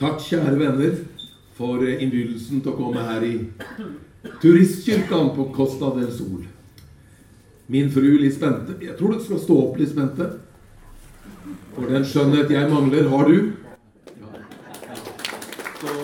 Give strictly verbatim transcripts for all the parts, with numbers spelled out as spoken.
Takk, kjære venner, for innbydelsen til å komme her i turistkirken på Costa del Sol. Min fru Liss Bente, jeg tror du skal stå opp, Liss Bente. For den skjønnhet jeg mangler, har du? Ja. Så,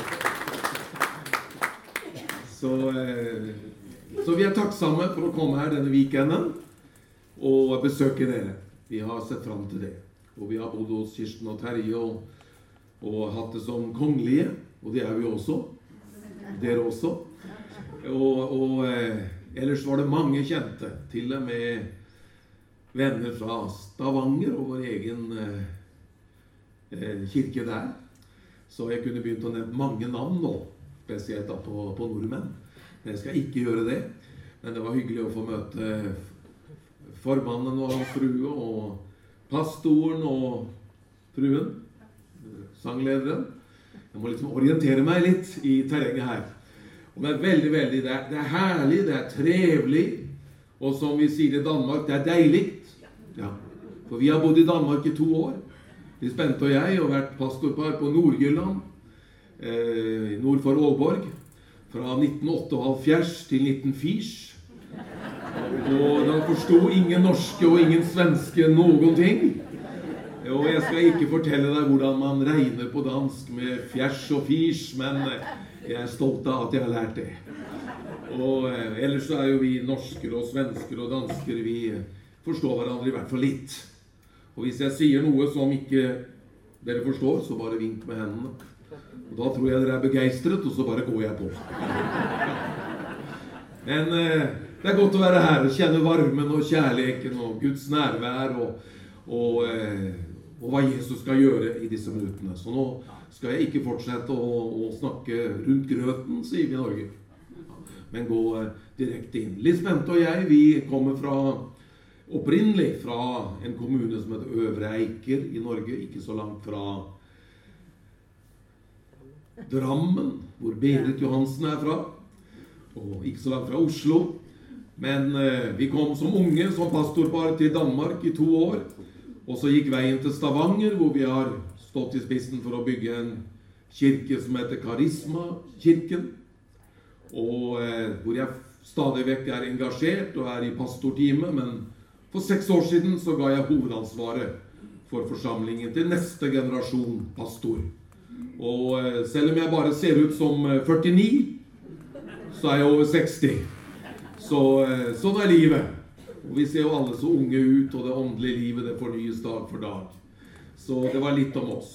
så, så vi er takksomme for å komme her denne weekenden og besøke dere. Vi har sett frem til det. Og vi har bodd hos Kirsten og Terje og, og hatt det som kongelige. Og det er vi også. Dere også. Og, og eh, ellers var det mange kjente. Til og med venner fra Stavanger og vår egen eh, eh, kirke der. Så jeg kunne begynt å nevne mange navn nå. Spesielt da på, på nordmenn. Men jeg skal ikke gjøre det. Men det var hyggelig å få møte formannen og hans frue og pastoren og fruen, sanglederen. Jeg må liksom orientere meg litt i terrenget her. Og det er veldig, veldig, det er, det er herlig, det er trevlig, og som vi sier i Danmark, det er deilig. Ja, for vi har bodd i Danmark i to år. Liss Bente og jeg har vært pastorpar på Nordjylland, eh, nord for Aalborg, fra nitten åttiåtte til nitten firs. Og da forstod ingen norske og ingen svenske noen ting. Og jeg skal ikke fortelle deg hvordan man regner på dansk med fjers og firs, men jeg er stolt av at jeg har lært det. Og eh, ellers så er jo vi norsker og svensker og dansker, vi forstår hverandre i hvert fall litt. Og hvis jeg sier noe som ikke dere forstår, så bare vink med hendene. Og da tror jeg dere er begeistret, og så bare går jeg på. Men eh, det er godt å være her og kjenne varmen og kjærligheten og Guds nærvær og, og, eh, og hva Jesus skal gjøre i disse minuttene. Så nå skal jeg ikke fortsette å, å snakke rundt grøten, sier vi i Norge, men gå eh, direkte inn. Liss Bente og jeg, vi kommer fra, opprinnelig fra en kommune som heter Øvre Eiker i Norge, ikke så langt fra Drammen, hvor Berit Johansen er fra, og ikke så langt fra Oslo. Men eh, vi kom som unge, som pastorpar til Danmark i to år, og så gikk veien til Stavanger, hvor vi har stått i spissen for å bygge en kirke som heter Karisma-kirken, og eh, hvor jeg stadig vekk er engasjert og er i pastorteamet, men for seks år siden så ga jeg hovedansvaret for forsamlingen til neste generasjon pastor. Og eh, selv om jeg bare ser ut som førtini, så er jeg over seksti. Så sånn er livet. Og vi ser jo alle så unge ut, og det åndelige livet det fornyes dag for dag. Så det var litt om oss.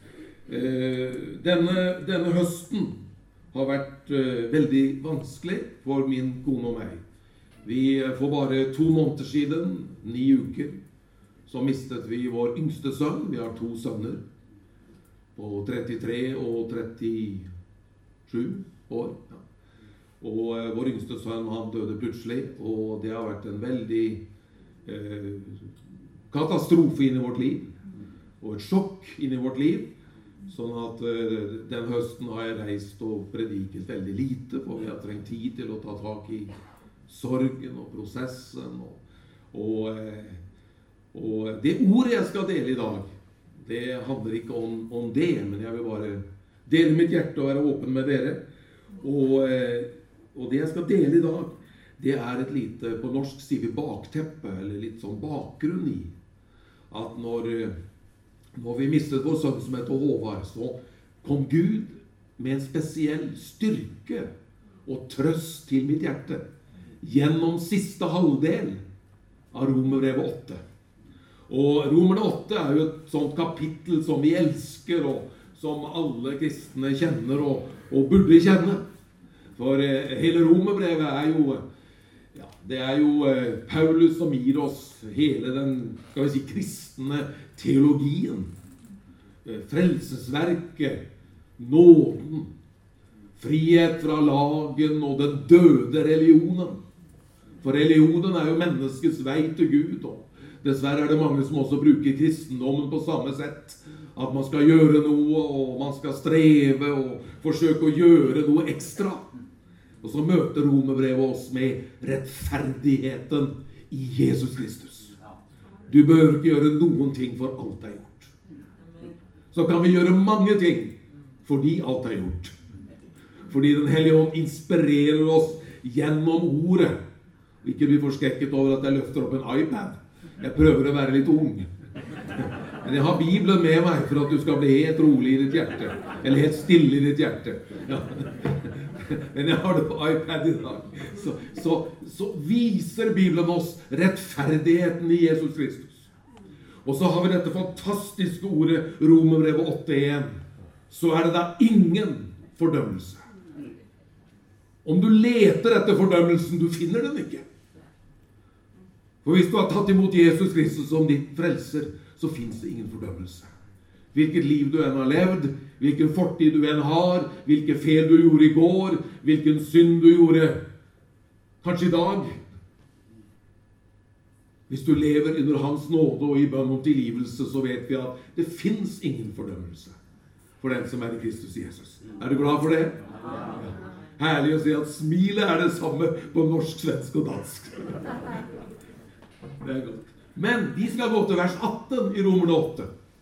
Eh, denne, denne høsten har vært eh, veldig vanskelig for min kone og meg. Vi for bare to måneder siden, ni uker, så mistet vi vår yngste sønn. Vi har to sønner på trettitre og trettisju år. Ja. Og eh, vår yngste sønn, han døde plutselig, og det har vært en veldig eh, katastrofe inn i vårt liv, og et sjokk inn i vårt liv, sånn at eh, den høsten har jeg reist og prediket veldig lite, for vi har trengt tid til å ta tak i sorgen og prosessen, og, og, eh, og det ordet jeg skal dele i dag, det handler ikke om, om det, men jeg vil bare dele mitt hjerte og være åpen med dere, og eh, Og det jeg skal dele i dag, det er et lite, på norsk sier vi bakteppe, eller litt sånn bakgrunn i, at når, når vi mistet vår sønn som heter Håvard, så kom Gud med en spesiell styrke og trøst til mitt hjerte, gjennom siste halvdel av Romerbrevet åtte. Og Romerne åtte er jo et sånt kapittel som vi elsker, og som alle kristne kjenner og, og burde kjenne. For eh, hele Romerbrevet er jo, ja, det er jo eh, Paulus som gir oss hele den, skal vi si, kristne teologien. Eh, frelsesverket, nåden, frihet fra lagen og den døde religionen. For religionen er jo menneskets vei til Gud, og dessverre er det mange som også bruker kristendommen på samme sett. At man skal gjøre noe, og man skal streve og forsøke å gjøre noe ekstra. Og så møter Romerbrevet oss med rettferdigheten i Jesus Kristus. Du bør ikke gjøre noen ting, for alt er gjort. Så kan vi gjøre mange ting, fordi alt er gjort. Fordi Den hellige ånd inspirerer oss gjennom ordet. Ikke bli forskrekket over at jeg løfter opp en iPad. Jeg prøver å være litt ung. Men jeg har Bibelen med meg for at du skal bli helt rolig i ditt hjerte. Eller helt stille i ditt hjerte. Ja. Men jeg har det på iPad i dag. Så, så, så viser Bibelen oss rettferdigheten i Jesus Kristus. Og så har vi dette fantastiske ordet, Romerbrevet åtte én. Så er det da ingen fordømmelse. Om du leter etter fordømmelsen, du finner den ikke. For hvis du har tatt imot Jesus Kristus som ditt frelser, så finnes det ingen fordømmelse. Hvilket liv du enn har levd, hvilken fortid du enn har, hvilken feil du gjorde i går, hvilken synd du gjorde kanskje i dag. Hvis du lever under hans nåde og i bønn om tilgivelse, så vet vi at det finnes ingen fordømmelse for den som er i Kristus Jesus. Er du glad for det? Ja. Herlig å si at smilet er det samme på norsk, svensk og dansk. Det er godt. Men vi skal gå til vers atten i Romerne åtte.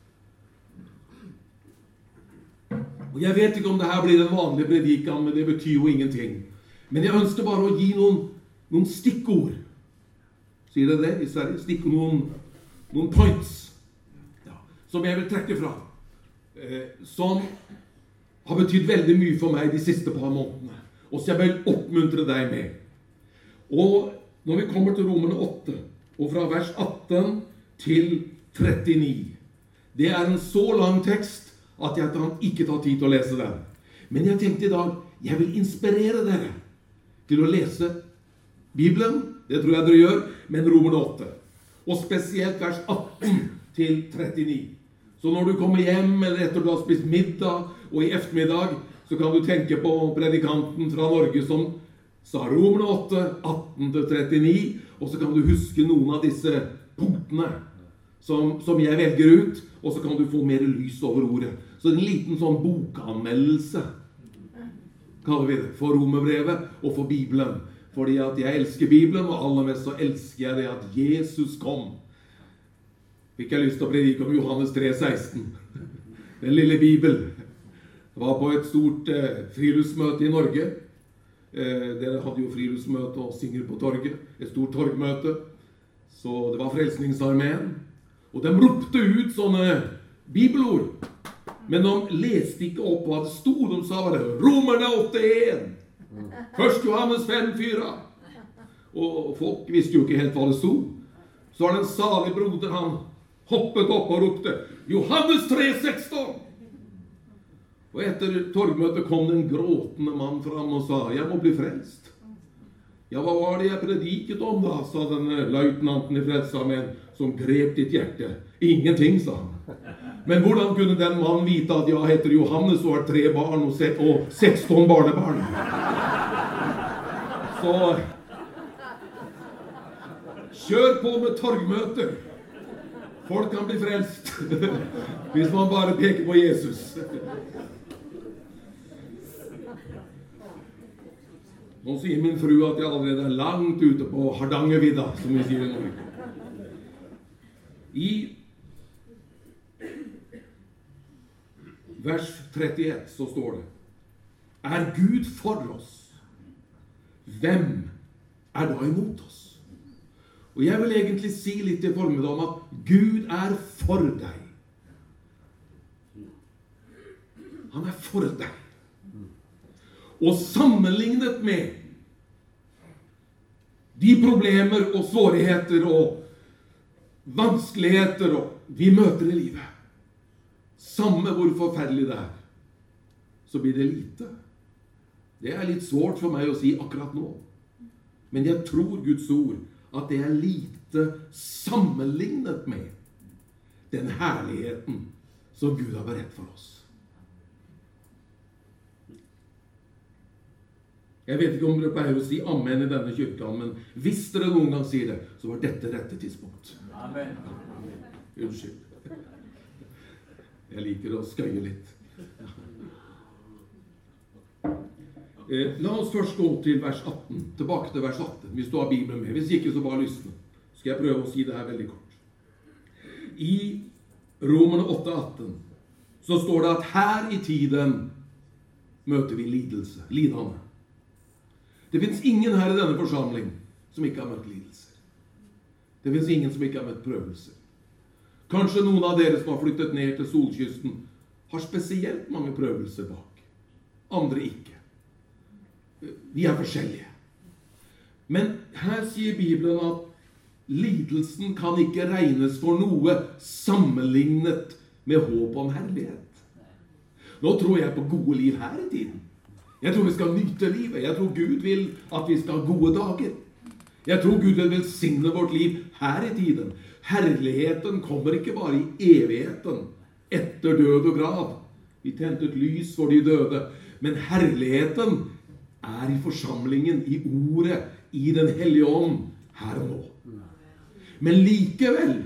Og jeg vet ikke om det her blir en vanlig predikan, men det betyr jo ingenting. Men jeg ønsker bare å gi noen, noen stikkord. Sier det det i Sverige? Stikk noen, noen points. Ja, som jeg vil trekke fra. Eh, som har betydd veldig mye for meg de siste par månedene. Og så jeg vil oppmuntre deg med. Og når vi kommer til Romerne åtte, og fra vers atten til trettini. Det er en så lang tekst at jeg kan ikke ta tid til å lese den. Men jeg tenkte i dag, jeg vil inspirere dere til å lese Bibelen. Det tror jeg dere gjør, men Romerne åtte. Og spesielt vers atten til trettini. Så når du kommer hjem, eller etter du har spist middag, og i eftermiddag, så kan du tenke på predikanten fra Norge som sa Romerne åtte, atten til trettini, og så kan du huske noen av disse punktene som, som jeg velger ut, og så kan du få mer lys over ordet. Så en liten sånn bokanmeldelse, kaller vi det, for Romerbrevet og for Bibelen. Fordi at jeg elsker Bibelen, og aller mest så elsker jeg det at Jesus kom. Fikk jeg lyst til å predike om Johannes tre seksten. Den lille Bibel. Jeg var på et stort eh, friluftsmøte i Norge. Eh, dere hadde jo friluftsmøte og synger på torget, et stort torgmøte, så det var Frelsningsarmeen, og de ropte ut sånne bibelord, men de leste ikke opp hva det stod. De sa bare Romerne åtte én, første Johannes fem fire, og folk visste jo ikke helt hva det stod. Så var det en salig broder, han hoppet opp og ropte Johannes tre seksten. Og etter torgmøtet kom det en gråtende mann fram og sa, jeg må bli frelst. Ja, hva var det jeg prediket om da, sa den løytnanten i Frelsesarmeen, som grep ditt hjerte. Ingenting, sa han. Men hvordan kunne den mannen vite at jeg heter Johannes og har tre barn og, se og seksten barnebarn? Så kjør på med torgmøter. Folk kan bli frelst hvis man bare peker på Jesus. Nå sier min fru at jeg allerede er langt ute på Hardangervidda, som vi sier i Norge. I vers trettiett så står det, er Gud for oss, hvem er da imot oss? Og jeg vil egentlig si litt i formiddag om at Gud er for deg. Han er for deg. Og sammenlignet med de problemer og svårigheter og vanskeligheter vi møter i livet, samme hvor forferdelig det er, så blir det lite. Det er litt svårt for meg å si akkurat nå. Men jeg tror Guds ord at det er lite sammenlignet med den herligheten som Gud har beredt for oss. Jeg vet ikke om dere pleier å si amen i denne kyrkan, men hvis dere noen gang sier det, så var dette rette tidspunkt. Amen. Unnskyld. Jeg liker å skøye litt. Eh, la oss først gå til vers atten. Tilbake til vers atten, hvis du har Bibelen med. Hvis ikke, så bare lysne. Skal jeg prøve å si det her veldig kort. I Romerne åtte atten så står det at her i tiden møter vi lidelse, lidende. Det finnes ingen her i denne forsamling som ikke har møtt lidelser. Det finnes ingen som ikke har møtt prøvelser. Kanskje noen av dere som har flyttet ned til solkysten har spesielt mange prøvelser bak. Andre ikke. Vi er forskjellige. Men her sier Bibelen at lidelsen kan ikke regnes for noe sammenlignet med håp om herlighet. Nå tror jeg på gode liv her i tiden. Jeg tror vi skal nyte livet. Jeg tror Gud vil at vi skal ha gode dager. Jeg tror Gud vil velsigne vårt liv her i tiden. Herligheten kommer ikke bare i evigheten, etter død og grav. Vi tente et lys for de døde. Men herligheten er i forsamlingen, i ordet, i den hellige ånd, her og nå. Men likevel,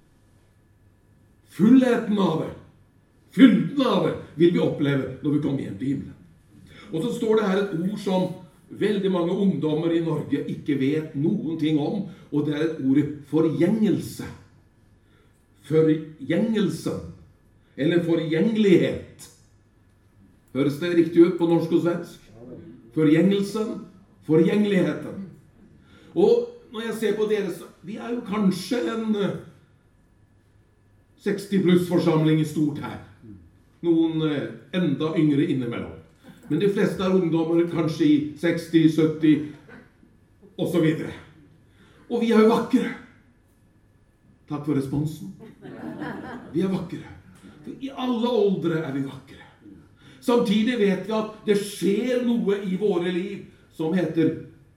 fullheten av det, fylden av det, vil vi oppleve når vi kommer hjem til himmelen. Og så står det her et ord som veldig mange ungdommer i Norge ikke vet noen ting om, og det er et ord forgjengelse. Forgjengelsen, eller forgjengelighet. Høres det riktig ut på norsk og svensk? Forgjengelsen, forgjengeligheten. Og når jeg ser på dere, så vi er jo kanskje en seksti pluss forsamling i stort her. Noen enda yngre innimellom. Men de fleste er ungdommer kanskje i seksti, sytti og så videre. Og vi er jo vakre. Takk for responsen. Vi er vakre. I alle aldre er vi vakre. Samtidig vet vi at det skjer noe i våre liv som heter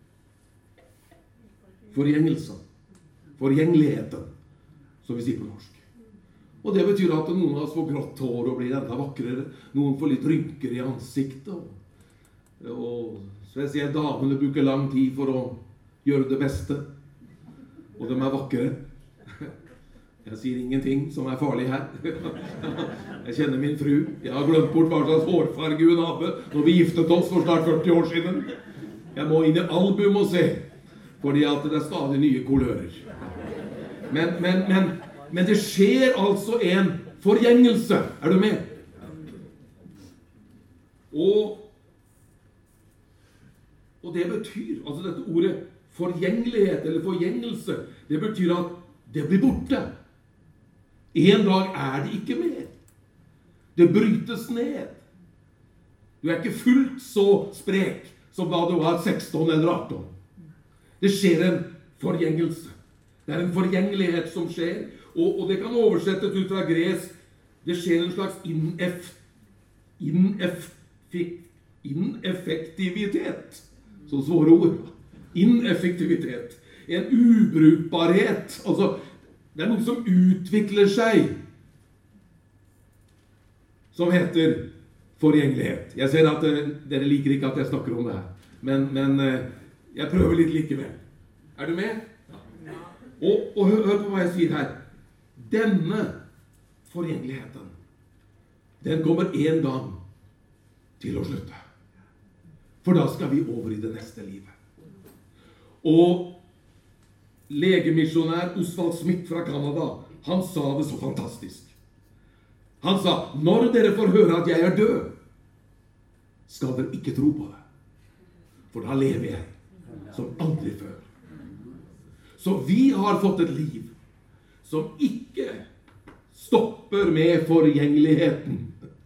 forgjengelsen. Forgjengeligheten, som vi sier på norsk. Og det betyr at noen av oss får grått hår og blir enda vakrere. Noen får litt rynker i ansiktet. Og spesielt damene bruker lang tid for å gjøre det beste. Og de er vakre. Jeg sier ingenting som er farlig her. Jeg kjenner min fru. Jeg har glemt bort hva slags hårfarge hun hadde når vi giftet oss for snart førti år siden. Jeg må inn i album og se, fordi at det er stadig nye kolører. Men, men, men, men det skjer altså en forgjengelse. Er du med? Og, og det betyr, altså dette ordet forgjengelighet eller forgjengelse, det betyr at det blir borte. En dag er det ikke mer. Det brytes ned. Du er ikke fullt så sprek som da du var seksten eller atten. Det skjer en forgjengelse. Det er en forgjengelighet som skjer, og, og det kan oversettes ut fra gresk. Det skjer en slags inneff, inneff, ineffektivitet, som svåre ord. Ineffektivitet. En ubrukbarhet. Altså, det er noe som utvikler seg, som heter forgjengelighet. Jeg ser at uh, dere liker ikke at jeg snakker om det her, men, men uh, jeg prøver litt likevel. Er du med? Ja. Og, og hør, hør på hva jeg sier her. Denne forgjengeligheten, den kommer en dag til å slutte. For da skal vi over i det neste livet. Og legemisjonær Oswald Smith fra Canada, han sa det så fantastisk. Han sa, når dere får høre at jeg er død, skal dere ikke tro på det. For da lever jeg som aldri før. Så vi har fått et liv som ikke stopper med forgjengeligheten.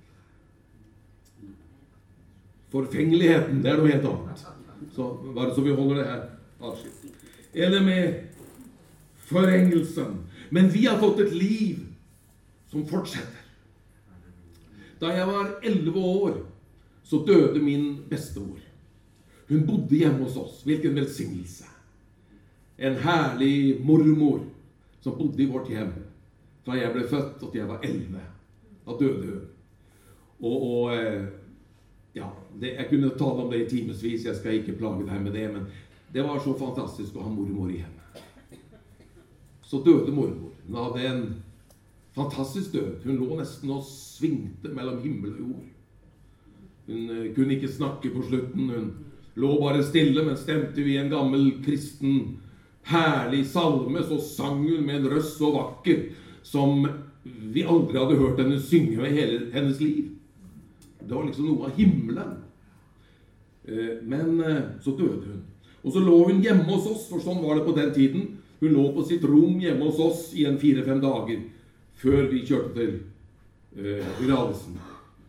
Forfengeligheten, det er noe helt annet. Så bare så vi holder det her avskilt. Eller med forhengelsen. Men vi har fått et liv som fortsetter. Da jeg var elleve år, så døde min bestemor. Hun bodde hjemme hos oss. Hvilken velsignelse. En herlig mormor som bodde i vårt hjem. Da jeg ble født, og til jeg var elleve. Da døde hun. Og, og ja, det, jeg kunne tale om det i timesvis. Jeg skal ikke plage deg med det, men det var så fantastisk å ha mormor i hjemme. Så døde mormor. Hun hadde en fantastisk død. Hun lå nesten og svingte mellom himmel og jord. Hun uh, kunne ikke snakke på slutten. Hun lå bare stille, men stemte vi en gammel kristen herlig salme, så sang hun med en røst så vakker som vi aldri hadde hørt henne synge med hele hennes liv. Det var liksom noe av himmelen. Men så døde hun. Og så lå hun hjemme hos oss, for sånn var det på den tiden. Hun lå på sitt rom hjemme hos oss i en fire-fem dager, før vi kjørte til uh, begravelsen.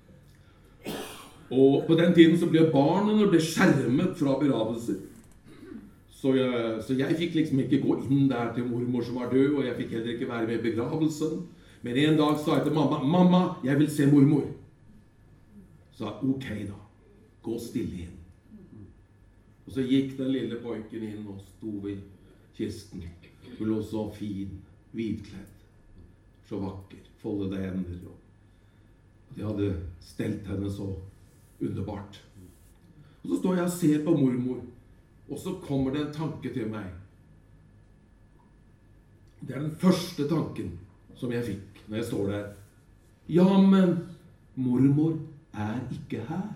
Og på den tiden så ble barnene ble skjermet fra begravelser. Så jeg, så jeg fikk liksom ikke gå inn der til mormor som var død, og jeg fikk heller ikke være med i begravelsen. Men en dag sa jeg til mamma, mamma, jeg vil se mormor. Så jeg, ok da, gå stille inn. Og så gikk den lille pojken inn og sto ved kisten. Hun lå så fin, hvitkledd, så vakker, foldede hender. Og de hadde stelt henne så underbart. Og så står jeg og ser på mormor, og så kommer det en tanke til meg. Det er den første tanken som jeg fikk når jeg står der. Ja, men mormor er ikke her.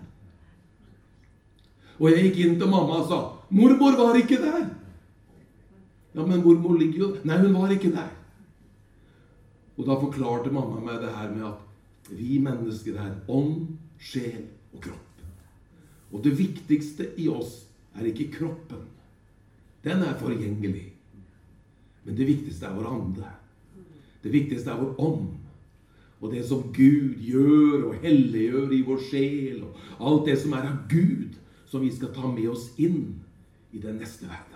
Og jeg gikk inn til mamma og sa, mormor var ikke der. Ja, men mormor ligger jo... Nei, hun var ikke der. Og da forklarte mamma meg det her med at vi mennesker er ånd, sjel og kropp. Og det viktigste i oss er ikke kroppen. Den er forgjengelig. Men det viktigste er vår ande. Det viktigste er vår ånd. Og det som Gud gjør og helliggjør i vår sjel, og alt det som er av Gud, som vi skal ta med oss inn i den neste verden.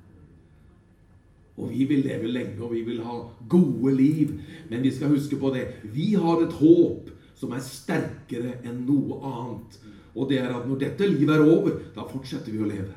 Og vi vil leve lenge, og vi vil ha gode liv. Men vi skal huske på det. Vi har et håp som er sterkere enn noe annet. Og det er at når dette livet er over, da fortsetter vi å leve.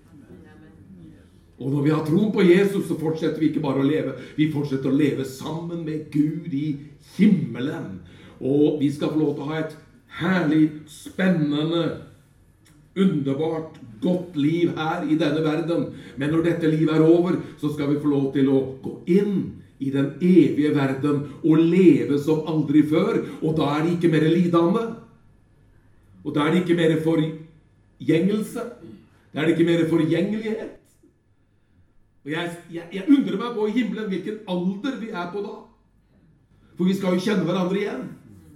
Og når vi har troen på Jesus, så fortsetter vi ikke bare å leve. Vi fortsetter å leve sammen med Gud i himmelen. Og vi skal få lov til å ha et herlig, spennende, underbart, godt liv her i denne verden. Men når dette livet er over, så skal vi få lov til å gå inn i den evige verden og leve som aldri før. Og da er det ikke mer lidende. Og da er det ikke mer forgjengelse. Da er det ikke mer forgjengelighet. Og jeg, jeg, jeg undrer meg på i himmelen hvilken alder vi er på da. For vi skal jo kjenne hverandre igjen.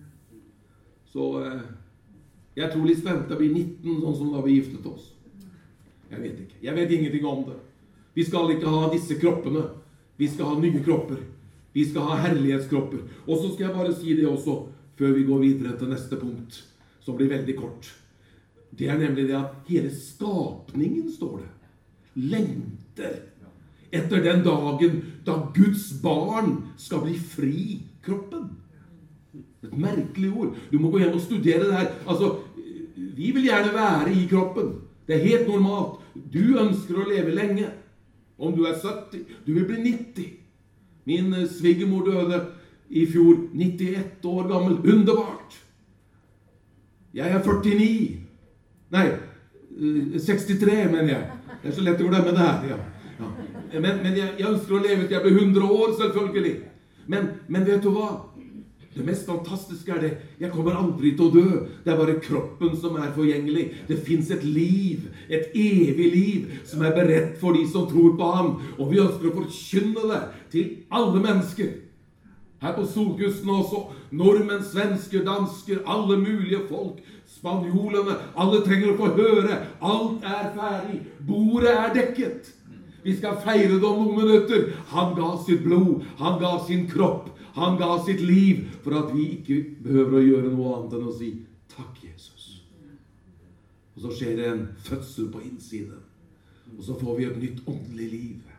Så eh, jeg tror litt spent å bli nitten, sånn som da vi giftet oss. Jeg vet ikke. Jeg vet ingenting om det. Vi skal ikke ha disse kroppene. Vi skal ha nye kropper. Vi skal ha herlighetskropper. Og så skal jeg bare si det også, før vi går videre til neste punkt, som blir veldig kort. Det er nemlig det at hele skapningen, står det, lengter etter den dagen da Guds barn skal bli fri kroppen. Et merkelig ord. Du må gå hjem og studere det her. Altså, vi vil gjerne være i kroppen. Det er helt normalt. Du ønsker å leve lenge. Om du er sytti, du vil bli nitti. Min svigermor døde i fjor, nittiett år gammel. Underbart. Jeg er førtini. Nei, sekstitre, mener jeg. Det er så lett å glemme det her, ja. Ja. Men, men jeg, jeg ønsker å leve til jeg blir hundre år, selvfølgelig. Men, men vet du hva? Det mest fantastiske er det. Jeg kommer aldri til å dø. Det er bare kroppen som er forgjengelig. Det finnes et liv, et evig liv, som er beredt for de som tror på ham. Og vi ønsker å forkynne det til alle mennesker. Her på Solkysten også. Nordmenn, svensker, dansker, alle mulige folk. Spanjolene. Alle trenger å få høre. Alt er ferdig. Bordet er dekket. Vi skal feire det om noen minutter. Han ga sitt blod. Han ga sin kropp. Han ga sitt liv for at vi ikke behøver å gjøre noe annet enn å si takk, Jesus. Og så skjer det en fødsel på innsiden. Og så får vi et nytt åndelig liv.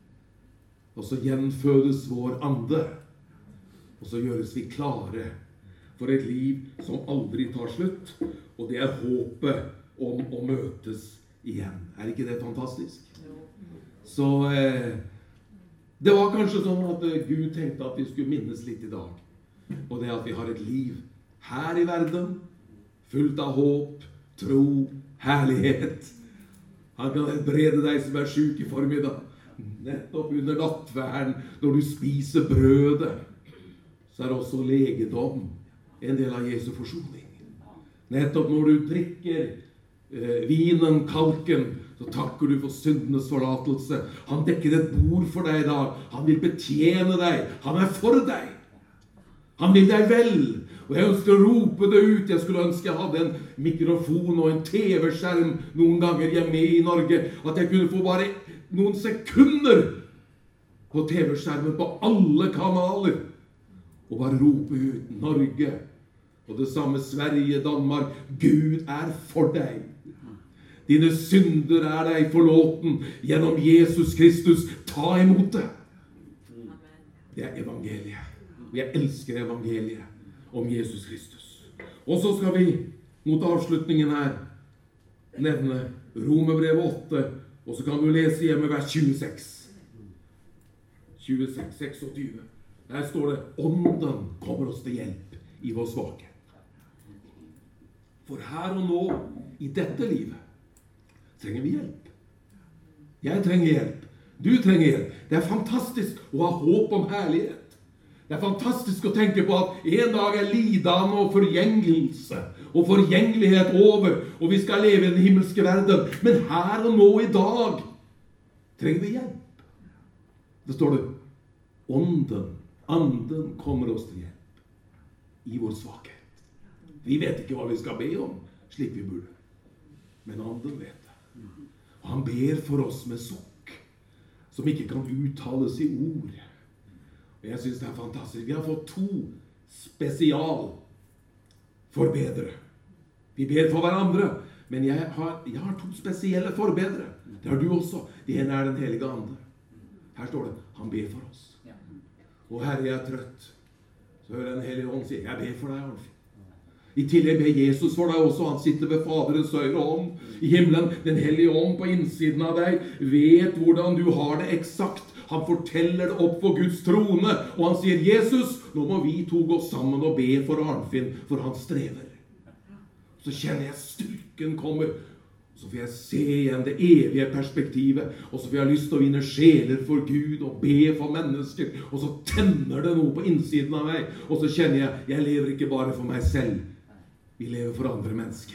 Og så gjenfødes vår ande. Og så gjøres vi klare for et liv som aldri tar slutt. Og det er håpet om å møtes igjen. Er ikke det fantastisk? Så eh, det var kanskje sånn at Gud tenkte at vi skulle minnes litt i dag. Og det at vi har et liv her i verden, fullt av håp, tro, herlighet. Han kan helbrede deg som er syk i formiddag. Nettopp under nattverden, når du spiser brødet, så er det også legedom en del av Jesu forsoning. Nettopp når du drikker eh, vinen, kalken, så takker du for syndenes forlatelse. Han dekker et bord for deg i dag. Han vil betjene deg. Han er for deg. Han vil deg vel. Og jeg ønsker å rope det ut. Jeg skulle ønske jeg hadde en mikrofon og en tv-skjerm noen ganger hjemme i Norge. At jeg kunne få bare noen sekunder på tv-skjermen på alle kanaler. Og bare rope ut Norge. Og det samme Sverige, Danmark. Gud er for deg. Dine synder er deg forlåten gjennom Jesus Kristus. Ta imot det. Det er evangeliet. Og jeg elsker evangeliet om Jesus Kristus. Og så skal vi mot avslutningen her nevne Romerbrevet åtte, og så kan du lese hjemme vers tjueseks. tjueseks, seksogtyve. Der står det, ånden kommer oss til hjelp i vår svakhet. For her og nå, i dette livet, trenger vi hjelp. Jeg trenger hjelp. Du trenger hjelp. Det er fantastisk å ha håp om herlighet. Det er fantastisk å tenke på at en dag er lidende og forgjengelse og forgjengelighet over, og vi skal leve i den himmelske verden. Men her og nå i dag trenger vi hjelp. Det står det, ånden, anden kommer oss til hjelp i vår svakhet. Vi vet ikke hva vi skal be om, slik vi burde. Men anden vet det. Og han ber for oss med sukk, som ikke kan uttales i ord. Og jeg synes det er fantastisk. Vi har fått to spesial forbedere. Vi ber for hverandre, men jeg har, jeg har to spesielle forbedere. Det har du også. Det ene er den hellige ande. Her står det, han ber for oss. Og Herre, jeg er trøtt. Så hører den hellige ånd si, jeg ber for deg, Arnfinn. I tillegg ber Jesus for deg også. Han sitter ved Faderens høyre hånd i himmelen. Den hellige ånd på innsiden av deg vet hvordan du har det eksakt. Han forteller det opp på Guds trone, og han sier, Jesus, nå må vi to gå sammen og be for Arnfinn, for han strever. Så kjenner jeg styrken kommer, så får jeg se igjen det evige perspektivet, og så får jeg lyst til å vinne sjeler for Gud og be for mennesker, og så tenner det noe på innsiden av meg, og så kjenner jeg, jeg lever ikke bare for meg selv, vi lever for andre mennesker.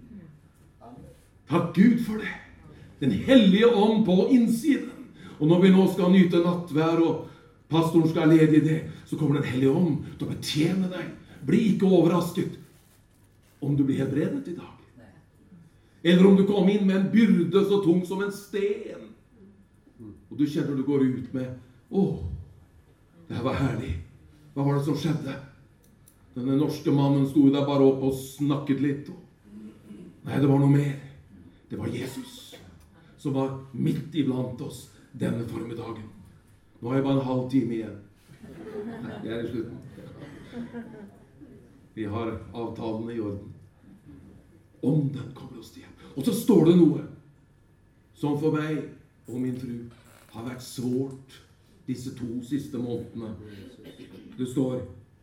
Takk Gud for det. Den hellige ånd på innsiden. Og når vi nå skal nyte nattvær, og pastoren skal lede i det, så kommer den hellige ånd til å betjene deg. Bli ikke overrasket om du blir helbredet i dag. Eller om du kommer inn med en byrde så tung som en sten. Og du kjenner du går ut med, åh, det her var herlig. Hva var det som skjedde? Denne norske mannen stod der bare opp og snakket litt. Nei, det var noe mer. Det var Jesus som var midt iblant oss denne formiddagen. Nå har jeg bare en halv time igjen. Det er i slutten. Vi har avtalene i orden. Ånden kommer oss til hjem. Og så står det noe som for meg og min fru har vært svårt disse to siste månedene. Det står,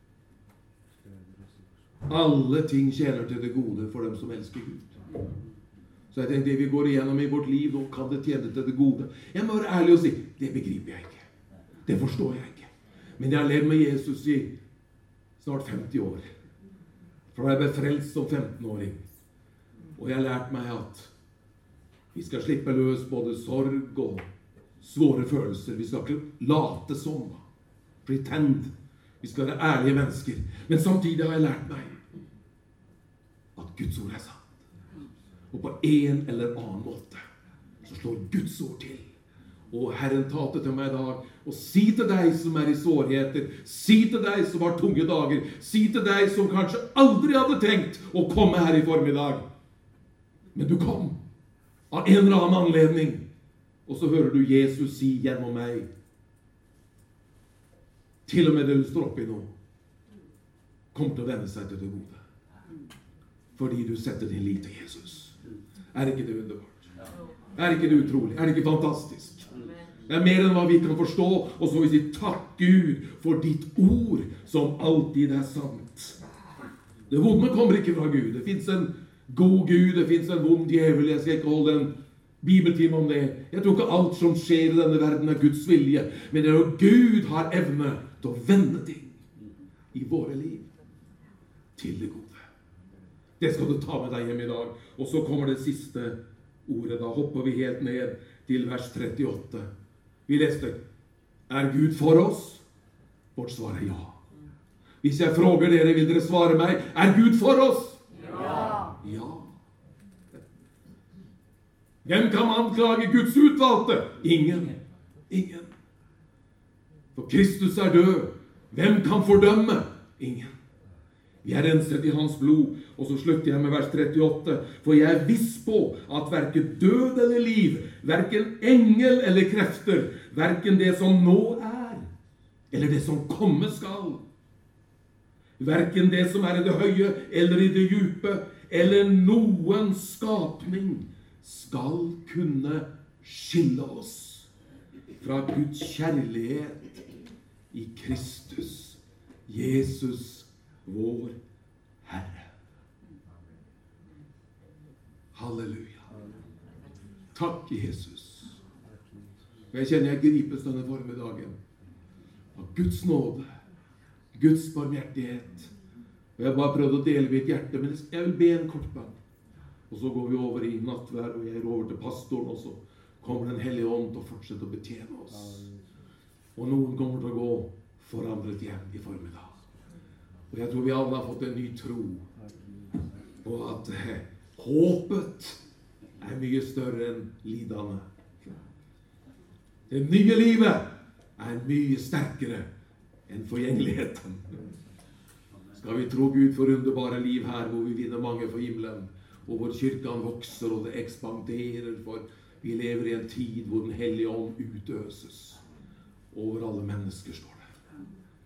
alle ting tjener til det gode for dem som elsker Gud. Så jeg tenkte, det vi går igjennom i vårt liv, nå kan det tjene til det gode. Jeg må være ærlig og si, det begriper jeg ikke. Det forstår jeg ikke. Men jeg har levd med Jesus i snart femti år. For jeg ble frelst som femten-åring. Og jeg har lært meg at vi skal slippe løs både sorg og svåre følelser. Vi skal ikke late som. Pretend. Vi skal være ærlige mennesker. Men samtidig har jeg lært meg at Guds ord er sant. Og på en eller annen måte så slår Guds ord til. Og Herren talte til meg i dag, og si til deg som er i sårheter, si til deg som har tunge dager, si til deg som kanskje aldri hadde tenkt å komme her i formiddag. Men du kom av en eller annen anledning, og så hører du Jesus si gjennom meg, til og med det du står oppe i nå, kom til å vende seg til det gode. Fordi du setter din lit til Jesus. Er ikke det underbart? Er ikke det utrolig? Er det ikke fantastisk? Det er mer enn hva vi kan forstå, og så vil vi si takk Gud for ditt ord som alltid er sant. Det vonde kommer ikke fra Gud. Det finnes en god Gud, det finnes en vond djevel. Jeg skal ikke holde en bibeltime om det. Jeg tror ikke alt som skjer i denne verden er Guds vilje, men det er jo Gud har evne til å vende ting i våre liv til det gode. Det skal du ta med deg hjem i dag. Og så kommer det siste ordet. Da hopper vi helt ned til vers trettiåtte. Vi leste, er Gud for oss? Vårt svar er ja. Hvis jeg fråger dere, vil dere svare meg, er Gud for oss? Ja. Ja. Hvem kan anklage Guds utvalgte? Ingen. Ingen. For Kristus er død. Hvem kan fordømme? Ingen. Vi er renset i hans blod. Og så slutter jeg med vers trettiåtte. For jeg er viss på at hverken død eller liv, hverken engel eller krefter, hverken det som nå er, eller det som komme skal, hverken det som er i det høye eller i det dype, eller noen skapning, skal kunne skille oss fra Guds kjærlighet i Kristus, Jesus, vår Herre. Halleluja. Takk, Jesus. Og jeg kjenner jeg gripes denne formiddagen av Guds nåde, Guds barmhjertighet. Og jeg har bare prøvd å dele mitt hjerte, men jeg vil be en kort bønn. Og så går vi over i nattvær, og jeg er over til pastoren, og så kommer Den hellige ånd til å fortsette å betjene oss. Og noen kommer til å gå forandret hjem i formiddag. Og jeg tror vi alle har fått en ny tro på at eh, håpet er mye større enn lidende. Det nye livet er mye sterkere enn forgjengeligheten. Skal vi tro Gud for underbare liv her, hvor vi vinner mange for himmelen, og hvor kirken vokser og det ekspanderer, for vi lever i en tid hvor Den hellige ånd utøses over alle mennesker, står det.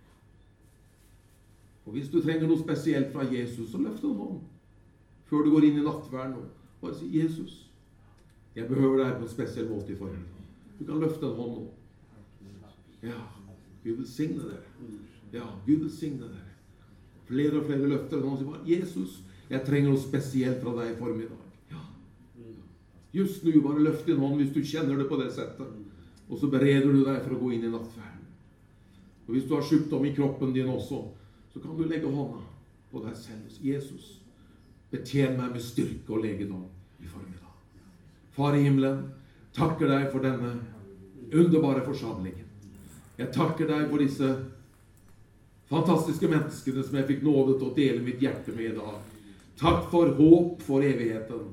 Og hvis du trenger noe spesielt fra Jesus, så løft en hånd før du går inn i nattverden og bare si, Jesus, jeg behøver deg på en spesiell måte i formiddag. Du kan løfte en hånd nå. Ja, Gud velsigne dere. Ja, Gud velsigne dere. Flere og flere løfter en hånd og sier bare, Jesus, jeg trenger noe spesielt fra deg i formiddag. Ja. Just nå bare løft din hånd hvis du kjenner det på det settet. Og så bereder du deg for å gå inn i nattverden. Og hvis du har sykdom i kroppen din også, så kan du legge hånda på deg selv. Jesus, betjen meg med styrke og legedom i formiddag. Far i himmelen, takker deg for denne underbare forsamlingen. Jeg takker deg for disse fantastiske menneskene som jeg fikk nåde til å dele mitt hjerte med i dag. Takk for håp for evigheten.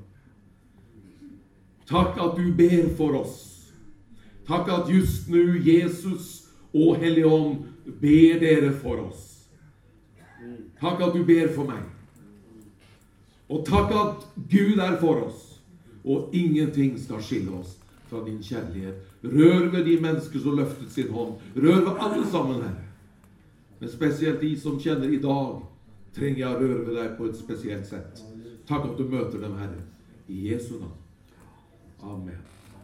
Takk at du ber for oss. Takk at just nå Jesus og Hellige Ånd ber dere for oss. Takk at du ber for meg. Og takk at Gud er for oss, og ingenting skal skille oss fra din kjærlighet. Rør ved de mennesker som løftet sin hånd. Rør ved alle sammen, Herre. Men spesielt de som kjenner i dag, trenger jeg å røre ved deg på et spesielt sett. Takk at du møter dem, Herre. I Jesu navn. Amen.